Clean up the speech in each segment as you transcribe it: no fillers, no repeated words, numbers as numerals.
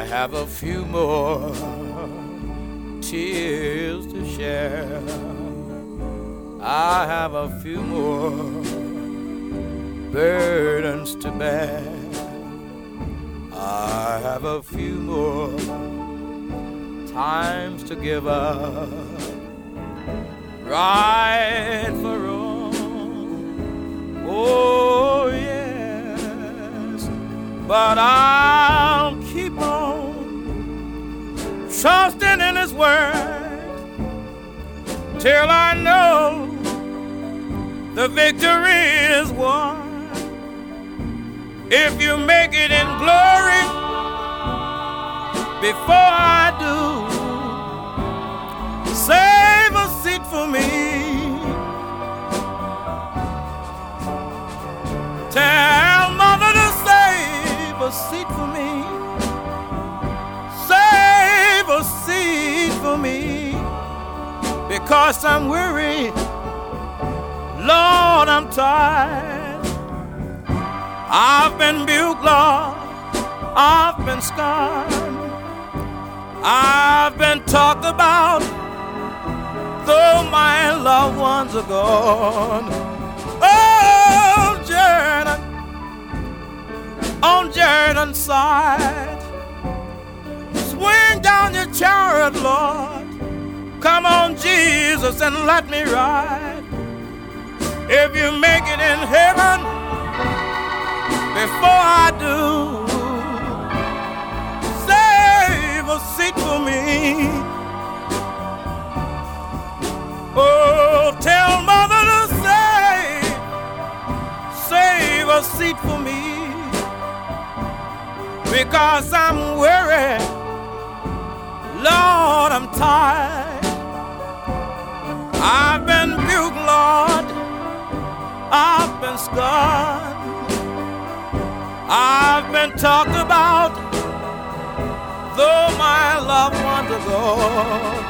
have a few more tears to share. I have a few more burdens to bear. I have a few more times to give up, right for wrong. Oh yes, but I'll keep on trusting in His word till I know the victory is won. If you make it in glory before I do, save a seat for me. Tell mother to save a seat for me. Save a seat for me, because I'm weary, Lord, I'm tired. I've been built, Lord, I've been scarred, I've been talked about, though my loved ones are gone. Oh, Jordan, on Jordan's side, swing down your chariot, Lord. Come on, Jesus, and let me ride. If you make it in heaven before I do, save a seat for me. Oh, tell mother to save a seat for me, because I'm weary, Lord, I'm tired. I've been built, Lord, I've been scarred, I've been talked about, though my loved ones are gone.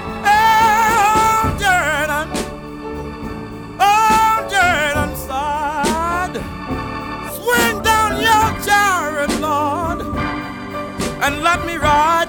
Oh, Jordan side, swing down your chariot, Lord, and let me ride.